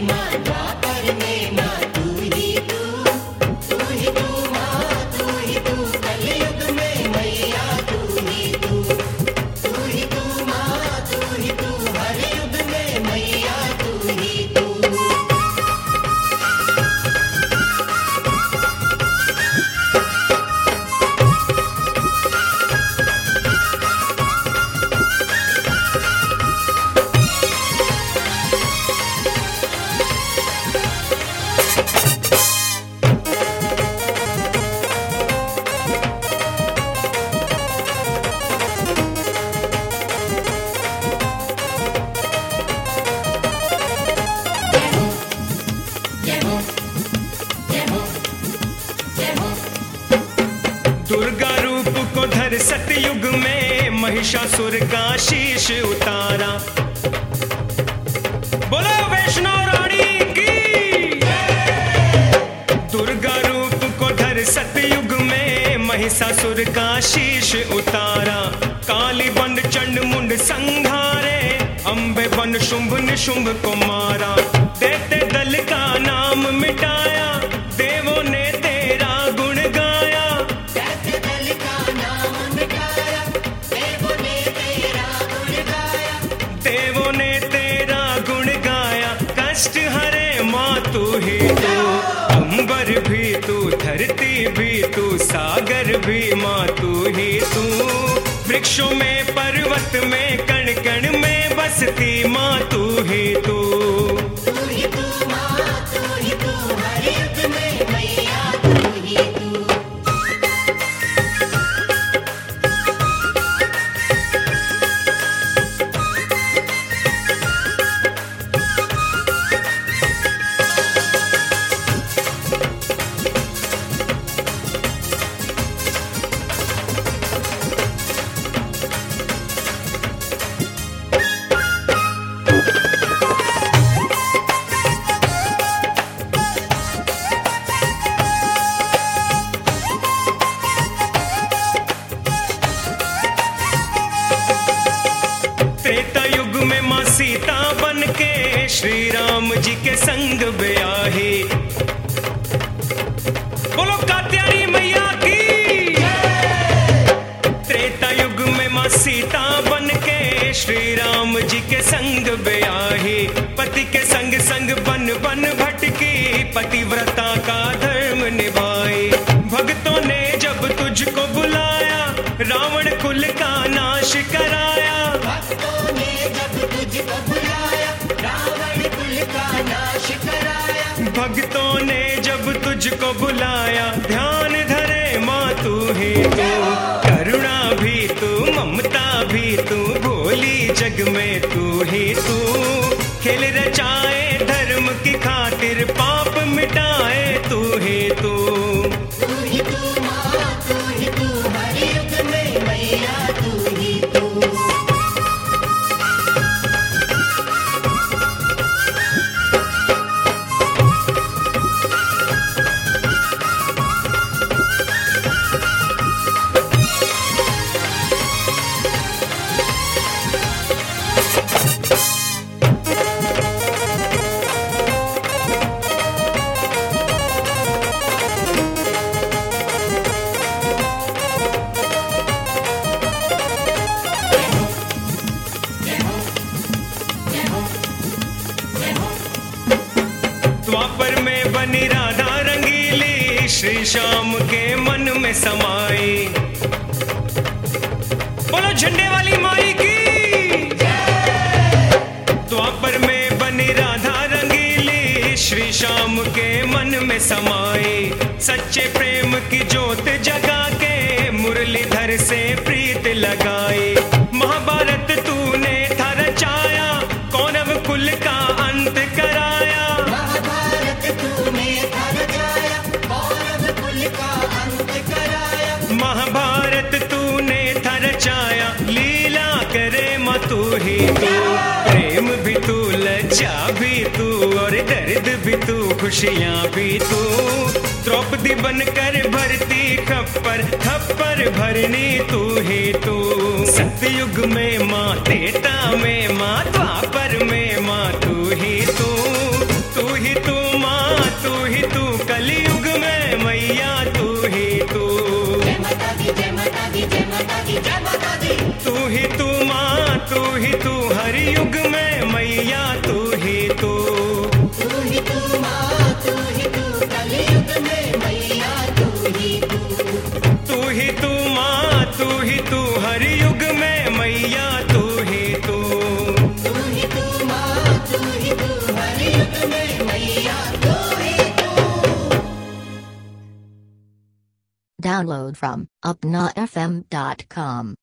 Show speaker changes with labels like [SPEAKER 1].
[SPEAKER 1] दुर्गा रूप को धर सतयुग में महिषासुर का शीश उतारा। बोलो वैष्णो रानी की। दुर्गा रूप को धर सतयुग में महिषासुर का शीश उतारा। काली बन चंड मुंड संघारे, अंबे बन शुंभ निशुंभ को मारा। देते दल का नाम मिटाया, देवों ने तेरा गुण गाया। देते दल का नाम मिटाया, देवों ने तेरा गुण गाया। देवों ने तेरा गुण गाया। कष्ट हरे माँ तू ही तू, अंबर भी तू, धरती भी तू, सागर भी माँ तू ही तू। वृक्षों में पर्वत में कण कण में बसती माँ तू ही तू। त्रेता युग में माँ सीता बन के श्री राम जी के संग ब्याही। बोलो कात्यायनी मैया की। त्रेता युग में माँ सीता बन के श्री राम जी के संग ब्याही। पति के संग संग बन बन भटकी, पतिव्रता का धर्म निभाई। भक्तों ने जब तुझको बुलाया, रावण कुल का नाश कराया। भक्तों ने जब तुझको बुलाया, रावण कुल का नाश कराया। भक्तों ने जब तुझको बुलाया, ध्यान धरे माँ तू ही तू। करुणा भी तू, ममता भी तू, भोली जग में तू ही तू। खेल रचाए धर्म की खातिर, पाप मिटाए तू ही तू। तू ही तू माँ, तू ही तू, हर युग में मैया तू ही तू। द्वापर में बनी राधा रंगीली, श्री श्याम के मन में समाई। बोलो झंडे वाली माई की। द्वापर में बनी राधा रंगीली, श्री श्याम के मन में समाई। सच्चे प्रेम की ज्योत जगा के, मुरलीधर से प्रीत लगाई। महाभारत तूने था रचाया, कौरव कुल का अंत कराया। महाभारत तूने था रचाया, कौरव कुल का अंत कराया। महाभारत तूने था रचाया, लीला करे माँ तू ही तू। प्रेम भी तू, लज्जा भी तू, और दर्द भी तू, खुशियाँ भी तू। द्रौपदी बनकर भरती खप्पर, खप्पर भरनी तू ही तू। सतयुग में माँ, त्रेता में माँ, द्वापर में माँ तू ही तू। तू युग में मैया तू ही तू।
[SPEAKER 2] तू ही तू माँ, तू ही तू, कलयुग में मैया तू ही तू।
[SPEAKER 1] तू ही तू माँ, तू ही तू, हर युग में मैया तू ही तू।
[SPEAKER 2] तू ही तू माँ, तू ही तू, हर युग में मैया तू ही तू।
[SPEAKER 3] Download from upnafm.com.